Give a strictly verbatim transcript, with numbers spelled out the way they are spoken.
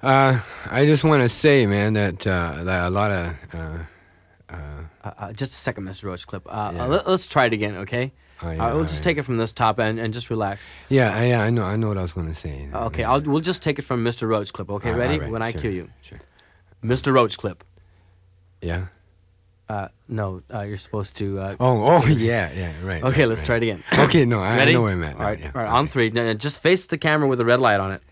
Uh, I just want to say, man, that, uh, that a lot of uh, uh, Uh, uh, just a second, Mister Roach Clip. Uh, Yeah. uh, let, let's try it again, okay? Oh, yeah, uh, we'll all just right. take it from this top end and just relax. yeah, I- yeah, I know, I know what I was going to say. Okay, Yeah. I'll we'll just take it from Mister Roach Clip. Okay, All- ready? all right, When I sure, cue you, Sure. Mister Roach Clip. Yeah. Uh, no, uh, you're supposed to. Uh, Oh, oh, yeah, yeah, right. okay, right, let's right. try it again. Okay, no, I, I Ready? know where I'm at. All right, yeah, all right. okay. On three, N- just face the camera with a red light on it.